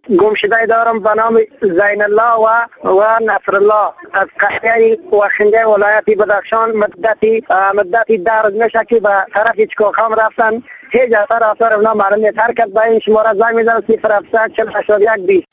گمشده دارم به نام زین الله و نصر الله از قریه واشنگتن ولایت بدخشان. مدتی 10 روز میشه که به طرف چکوخام رفتن، هیچ اثر اونا معلوم نیست. هر کس به این شماره زنگ میزنه 07408120.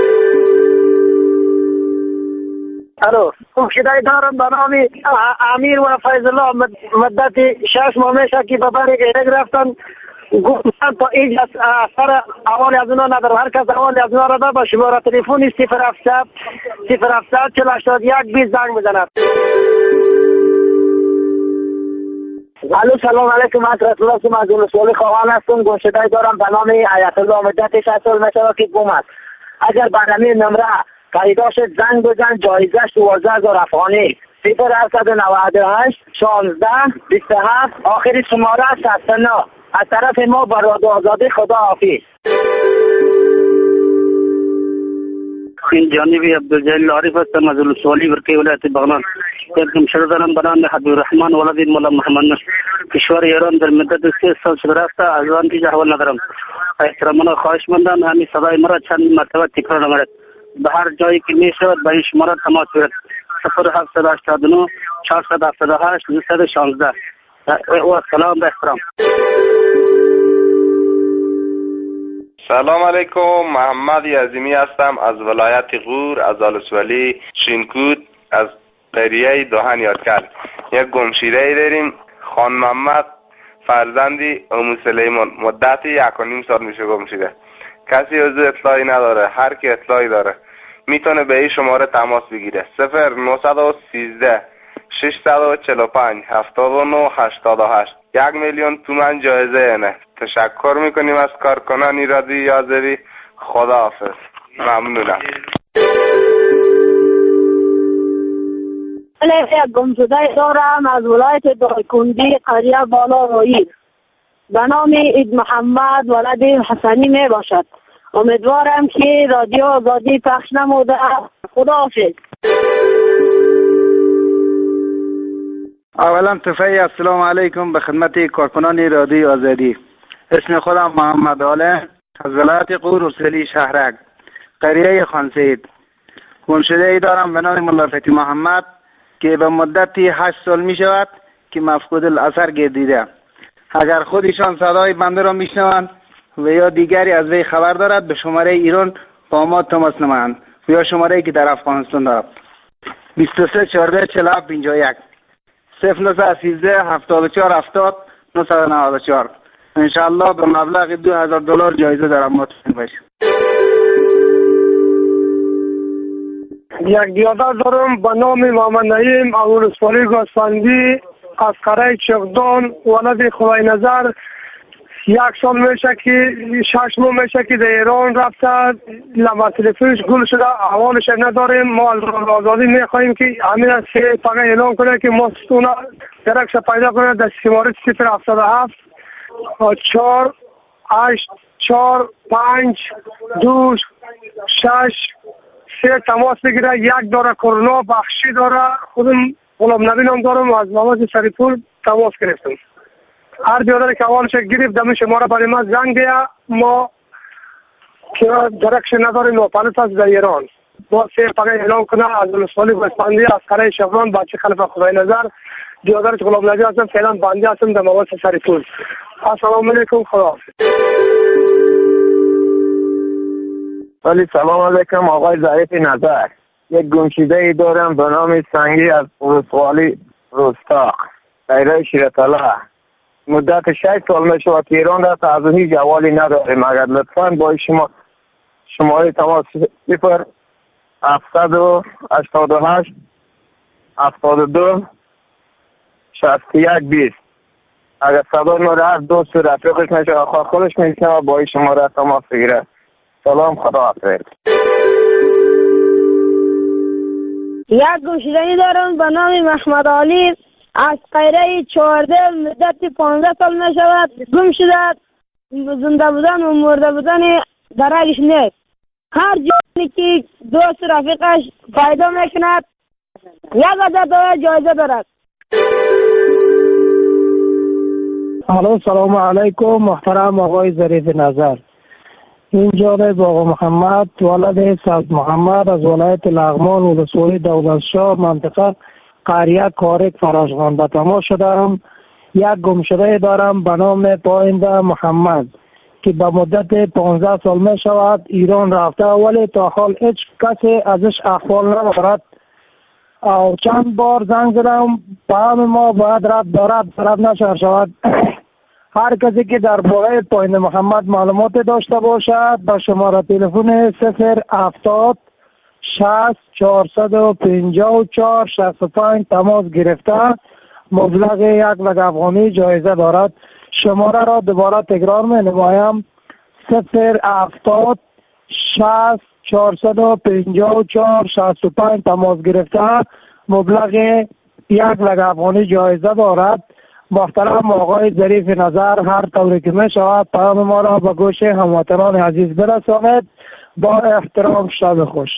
الو، گمشده دارم به نام امیر و فیض الله. مدت 6 ماه میشه که به بر ایرگ رفتن، گفتن تا اینجا اثر اول از اونا ندارم. هر کس اول از اونا را داره با شماره تلفن 07408120 زنگ بزند. الو، سلام علیکم. من رسول الله از ولسوالی خواهان هستم. گمشده دارم به نام آیت الله. مدت 6 سال میشه که گم است. اگر به همین نمره پیدا شد زنگ بزن، جایزش 12000 افغانی. 0798 16 27 آخری شماره 69. از طرف ما برای آزادی خدا حافظ. این جانبی عبدالجلیل عارف هستم از ولسوالی برکه ولایت بغلان. یک شردارم بران حبیب الرحمن ولد مولا محمد کشور ایران در مدت 3 سال شده رفته. از آن هیچ احوال ندارم. احتراماً خواهش مندم همین صدای مرا چند مرتبه تکرار نماید. به هر جایی که می شود به این شماره تماس بگیرید. 0789 478 216. و سلام به احترام. سلام علیکم. محمد عظیمی هستم از ولایت غور، از ولسوالی شینکود، از قریه دهن یادکل. یک گمشده داریم، خان محمد فرزندی ام سلیمان. مدت 1.5 سال میشه گمشده. کسی از اطلاعی نداره. هر کی اطلاعی داره میتونه به این شماره تماس بگیره. 0913 645 79 88. 1,000,000 تومان جایزه اینه. تشکر میکنیم از کارکنان رادیوی آذری. خداحافظ. ممنونم. یک گمشده دارم از ولایت دایکندی قریه بالا رویی. به نام اید محمد ولد حسنی می باشد. امیدوارم که رادیو آزادی پخش نموده. خداحافظ. اولا تفایی السلام علیکم به خدمت کارکنان رادیو آزادی. اسم خودم محمد عالم از ولایت غور ولسوالی شهرک قریه خانسید. گمشده ای دارم به نام ملا فتی محمد که به مدتی 8 سال می شود که مفقود الاثر گردیده. اگر خودشان صدای بنده را میشنوند و یا دیگری از وی خبر دارد به شماره ایران با ما تماس نمایند و یا شماره که در افغانستان دارد 23 14 47 51 0913 74 70 994. انشاءالله به مبلغ $2000 جایزه در اماتون باشه. یک دیادر دارم به نام محمد نعیم ولسوالی گوسفندی از قریه چغدان ولد خدای نظر. 1 سال میشه که 6 ماه میشه که در ایران رفته. لما تلفنش گل شده، احوالش نداریم. ما از آزادی میخواهیم که همین از فقط اعلان کنه که ما ستونه درکش پیدا کنه در شماره 077 4 8 4 5 2 6 3 تماس بگیره. یک داره کرونا بخشی داره. خودم غلام نبی نام دارم از محمد سریپور تماس گرفتم. هر بیادر که اولش گرفت دم شماره برای ما زنگ بیا. ما که درکش نداریم و پانت از در ایران. با سه فقط اعلان کنه از ولسوالی گوسفندی از قریه شغران بچه خلف خدای نظر. بیادر که غلام نبی هستم فعلا بنده هستم در محمد سریپور. السلام علیکم. خداحافظ. سلام علیکم آقای ظریف نظر. یک گمشده ای دارم به نام سنگی از ولسوالی روستاق قریه شیرطلع. مدت 6 سال میشه که ایران رفت. از هیچ جوالی نداریم. اگر لطفاً با شما شماره تماس 0788 72 61 20. اگر صدا نور دوست رفیقش نشه آخر خودش میشنه با شماره تماس بگیره. سلام. خداحافظ. یک گمشدگی دارم به نام محمد علی از قریه 14. مدت 15 سال می شود گم شده. زنده بودن و مرده بودن درکش نیست. هر جایی که دوست رفیقش پیدا میکند 1000 جایزه دارد. الو، سلام علیکم محترم آقای ظریف نظر. این جانب آقا محمد ولد سعد محمد از ولایت لغمان ولسوالی دولتشاه منطقه قریه کارک فراشغان به تماس شدم. یک گمشده دارم به نام پاینده محمد که به مدت 15 سال می شود ایران رفته ولی تا حال هیچ کسی ازش احوال ندارد. او چند بار زنگ زدم پیام ما باید رد نشر شود. هر کسی که در باره پاینده محمد معلومات داشته باشد به شماره تلفن 070 60 454 65 تماس گرفته مبلغ 1 لک افغانی جایزه دارد. شماره را دوباره تکرار می نمایم 070 60 454 65 تماس گرفته مبلغ 1 لک افغانی جایزه دارد. محترم آقای ظریف نظر هر طوری که می شود پیام ما را به گوش هموطنان عزیز برسانید. با احترام شب خوش.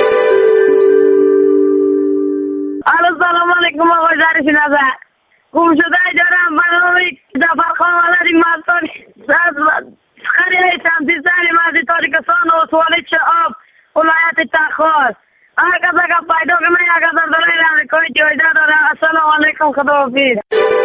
سلام علیکم آقای ظریف نظر. گمشده دارم به نام ظفرخان ولد مستان از قریه شمسیستان مسجد تاریکستان ولسوالی چهاب ولایت تخار. هر کس اگر پیدا کنه $1000 امریکایی جایزه داره. السلام علیکم خداحافظ.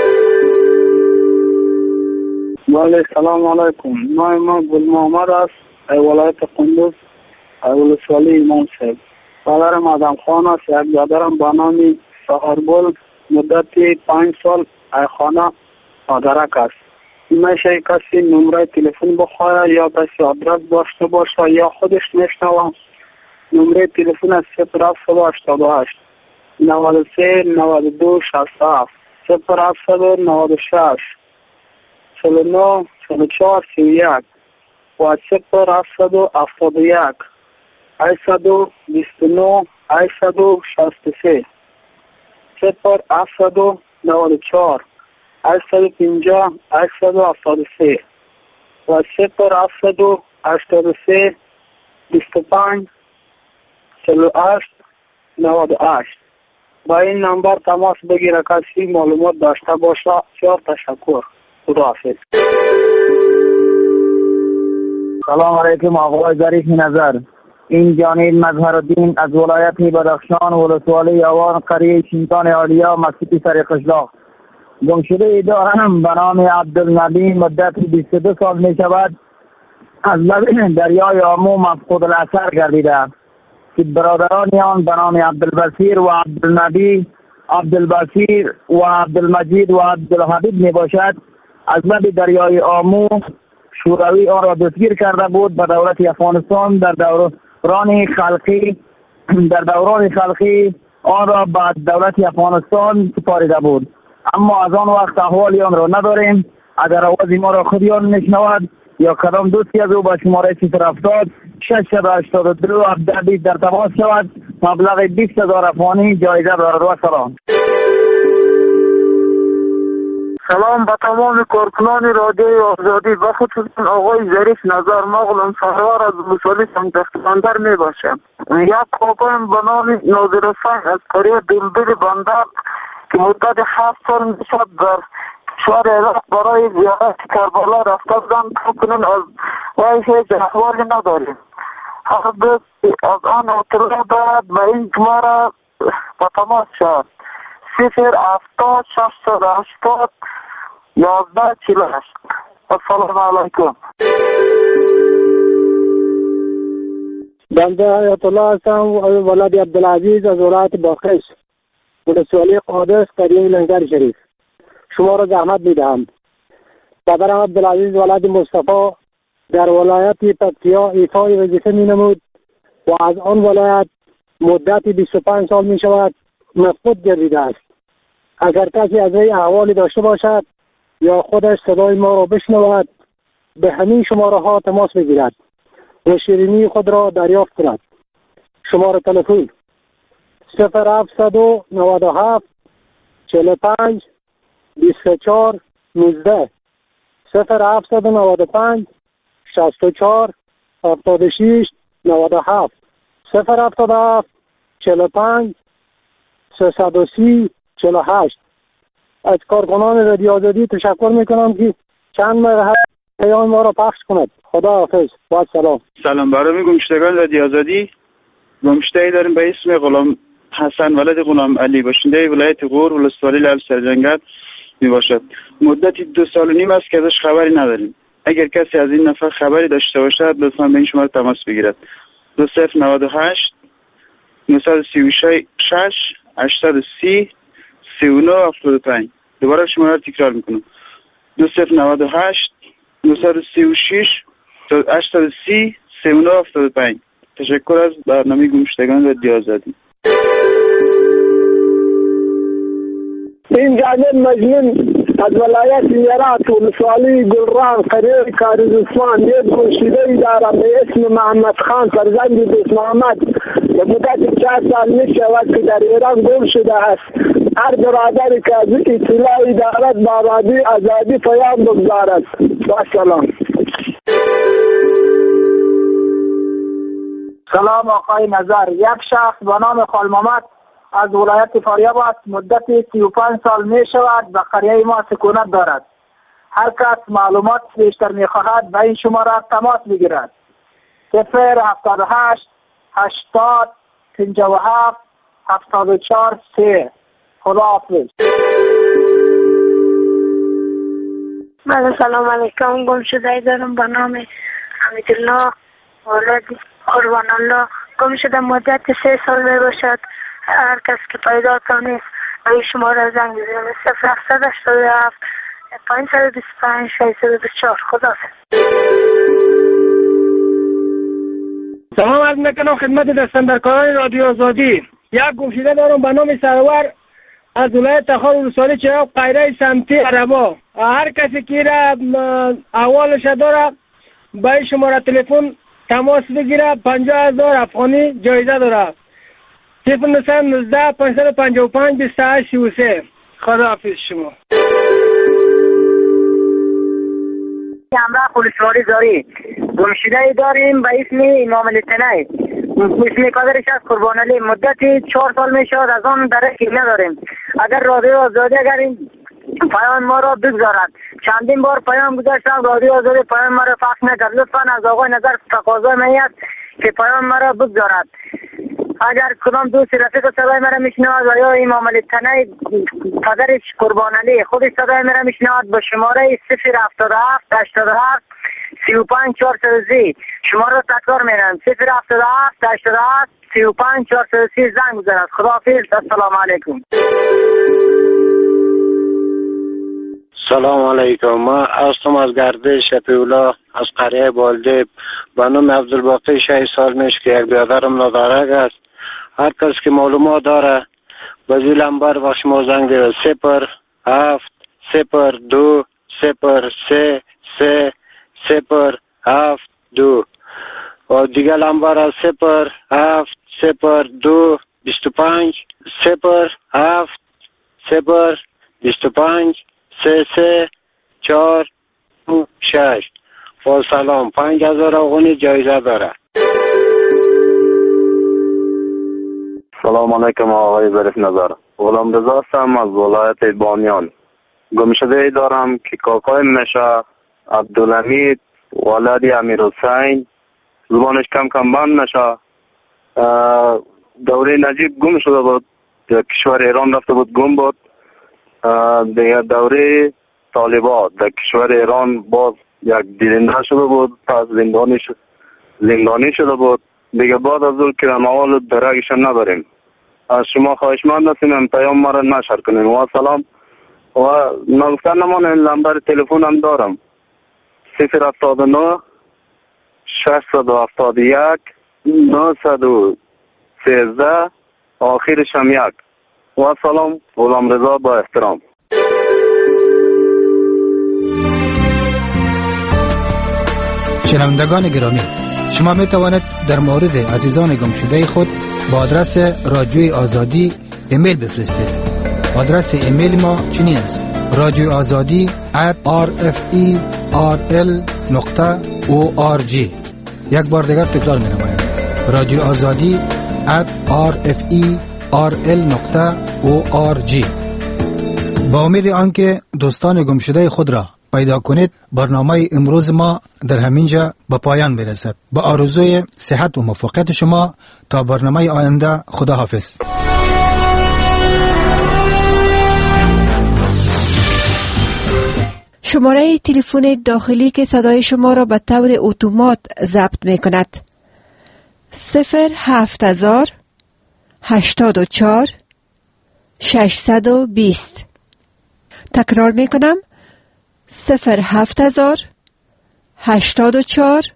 بله سلام علیکم. ما گل محمد است ولایت قندوز ولسوالی امام صاحب. پدرم آدم خان است. یک برادرم به نام سهارگل مدت 5 سال خانه مادرک است. میشه کسی نمره تلفن بخواه یا کسی آدرس داشته باشه یا خودش نشنوه. نمره تلفن است 0788 93 92 67 0796 49 44 31 و 0771 829 863 0794 850 873 و 0783 25 48 98. با این نمبر تماس بگیره کسی معلومات داشته باشه. بسیار تشکر. خداحافظ. سلام علیکم آقای ظریف نظر. این جانب مظهرالدین از ولایت بدخشان ولسوالی یوان قریه شینتان عالیا مسجد سر قشلاق. گمشده دارم به نام عبدالنبی مدت 22 سال می شود از لب دریای آمو مفقود الاثر گردیده که برادران آن به نام عبدالبصیر و عبدالنبی، عبدالبصیر و عبدالمجید و عبدالحبیب می باشد. از لب دریای آمو شوروی آن را دستگیر کرده بود. به دولت افغانستان در دوران خلقی آن را به دولت افغانستان سپاریده بود. اما از آن وقت احوالی آن را نداریم. اگر آواز ما را خودی آن میشنود یا کدام دوستی از او به شماره 070 682 1720 در تماس شود مبلغ 20,000 افغانی جایزه دارد. و سلام. سلام به تمام کارکنان رادیوی آزادی و خصوصا آقای ظریف نظر. ما غلام سرور از ولسوالی سنگدفتر می باشم. یک کاکایم به نام ناظر حسین از قریه دلبل بندر که مدت 7 سال می شد در کشور عراق برای زیارت کربلا رفته بودند. کنون از وی هیچ احوالی نداریم. هر دوست از آن اطلاع دارد به این ما را به تماس شد 070 680 1148. السلام علیکم. بنده آیت الله هستم ولد عبدالعزیز از ولایت باقش ولسوالی قادس قریه لنگر شریف. شما را زحمت میدهم. پدرم عبدالعزیز ولد مصطفی در ولایت پکتیا ایفای وظیفه می نمود و از آن ولایت مدت 25 سال می شود مفقود گردیده است. اگر کسی از وی احوالی داشته باشد یا خودش صدای ما را بشنود به همین شماره ها تماس بگیرد و شیرینی خود را دریافت کند. شماره تلفن 0797 45 24 19 0795 64 76 97 077 45 330 48. از کارکنان رادیو آزادی تشکر میکنم که چند مرحله پیام ما را پخش کند. خدا حافظ و سلام. سلام برای گمشدگان رادیو آزادی. گمشده‌ای داریم به اسم غلام حسن ولد غلام علی، باشنده ولایت غور ولسوالی لب سرجنگل می باشد. مدتی 2 سال و نیم است که ازش خبری نداریم. اگر کسی از این نفر خبری داشته باشد لطفا به این شماره تماس بگیرد. 2098 936 830 3975. دوباره شماره رو تکرار میکنم. 2098 936 830 3975. تشکر از برنامه گمشدگان رادیو آزادی. این جانب مجنون از ولایت یرات ولسوالی گلران قریه کارزستان یک گمشده‌ای دارم به اسم محمد خان فرزند دوست محمد. به مدت 4 سال می شود که در ایران گم شده است. هر برادری که از اطلاعی دارد با رادیو آزادی پیام بگذارد. با سلام. سلام آقای نظر. یک شخص به نام خالمامد از ولایت فاریاب است. مدت 35 سال می شود به قریه ما سکونت دارد. هر کس معلومات بیشتر می خواهد به این شماره تماس بگیرد. 078 80 57 74 3. خدا حافظ. من سلام علیکم. گمشده دارم به نام حمیدالله ولد قربان الله. گم شده مدت 3 سال می باشد. هر کس که پیدا کنید به این شماره زنگ بزنید. 0787 525 624. خدا حافظ. سلام عرض میکنم خدمت دستاندرکاران رادیو آزادی. یک گمشده دارم به نام سرور از ولایت تخار ولسوالی چراغ قیره سمتی عربا. هر کسی که را احوالش داره به این شماره تلفن تماس بگیره. 50,000 افغانی جایزه داره. 0919 555 28 33. خدا حافظ شما. همراه ولسوالی داری گمشده داریم به اسم امام التنی. اسم پدرش از قربان علی. مدت 4 سال می شود از آن درکی نداریم. اگر رادیو آزادی اگر این پیام ما را بگذارد. چندین بار پیام گذاشتم رادیو آزادی پیام ما را پخش نکرد. لطفا از آقای نظر تقاضا می است که پیام ما را بگذارد. اگر کدام دوست رفیق صدای مرا میشنود و یا امام التنی پدرش قربان علی خودش صدای مرا میشنود به شماره 077 87 35 430 شماره را تکرار می‌کنم. 077 87 35 430 زنگ بزنید. خداحافظ. السلام علیکم. سلام علیکم. ما هستم از گردش شفیعالله از قریه بالده. به نام عبدالباقی 6 سال میشه که یک برادرم نادرک است. هر کس که معلومات داره به این لمبر با شما زنگ ده. 07 02 03 3 072 و دیگه لمبر از 07 02 25 07 25 33 4 6. با سلام. 5,000 افغانی جایزه داره. سلام علیکم آقای ظریف نظر. غلام رضا هستم از ولایت بانیان. گمشده دارم که کاکای میشه عبدالحمید ولد امیرحسین. زبانش کم کم بند میشه. دوره نجیب گم شده بود. کشور ایران رفته بود گم بود. دیگه دوره طالبان در کشور ایران باز یک دیرنده شده بود. پس زندانی شده بود. دیگه بعد از اون که موال درگش نداریم. از شما خواهشمند هستیم پیام ما را نشر کنیم. و سلام. و نگفتن نمانه لمبر تلفن هم دارم. 079 671 913 آخرش هم 1. و سلام. غلام رضا با احترام. شنوندگان گرامی، شما می توانید در مورد عزیزان گمشده خود با آدرس رادیوی آزادی ایمیل بفرستید. آدرس ایمیل ما چنین است: radioazadi@rferl.org. یک بار دیگر تکرار می نمایم: radioazadi@rferl.org. با امید آنکه دوستان گمشده خود را پیدا کنید، برنامه امروز ما در همینجا به پایان برسد. با آرزوی صحت و موفقیت شما تا برنامه آینده، خدا حافظ. شماره تلفن داخلی که صدای شما را به طور اتومات ضبط می کند 07000 84 620. تکرار می کنم 07000 84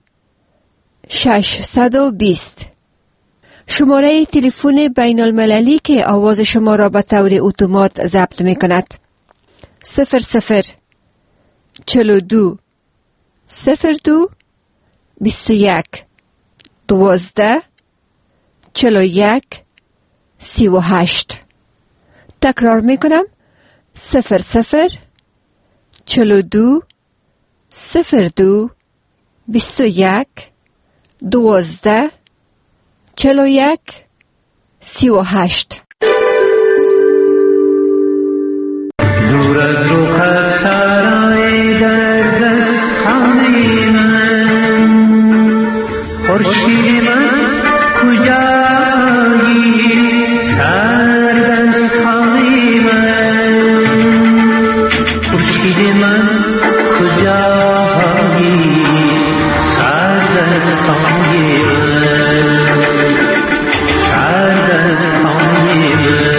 620. شماره تلفن بین المللی که آواز شما را به طور اتومات ضبط می کند 00 42 02 21 12 41 38. تکرار می کنم 00 42 02 21 12 41 38. دور از رخت سرای در دست خانه من، خورشید من کجایی سر دست خانه من، خورشید من کجایی سر دست خانه من، سر دست خانه من.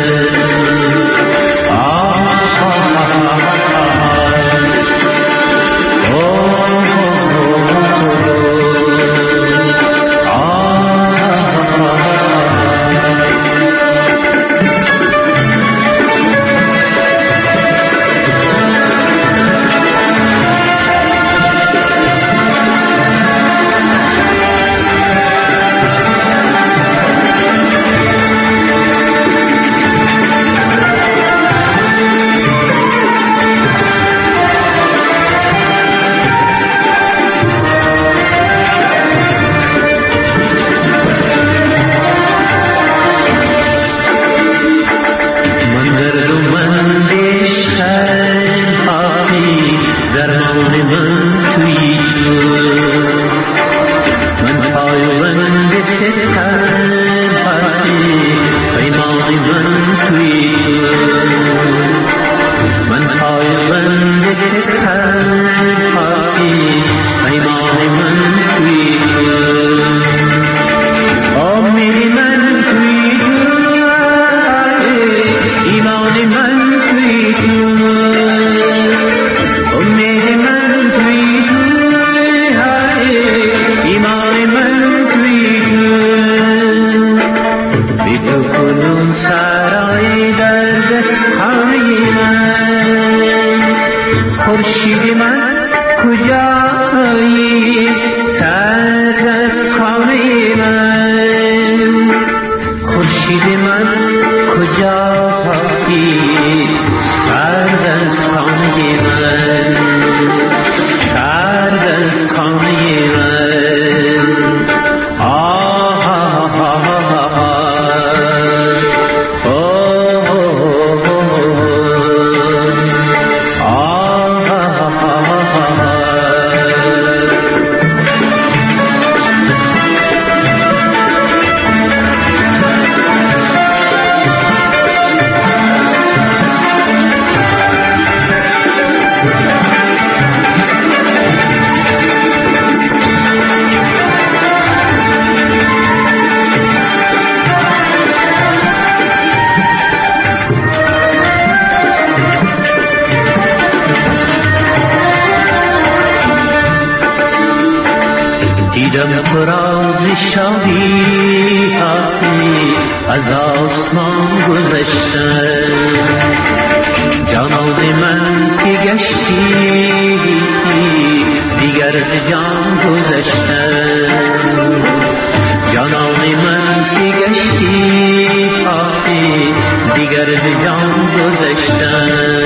دیدم فراز شاهی از آسمان گذشتن، جانان من که گشتی دیگر ز جان گذشتن، جانان من که گشتی دیگر ز جان گذشتن.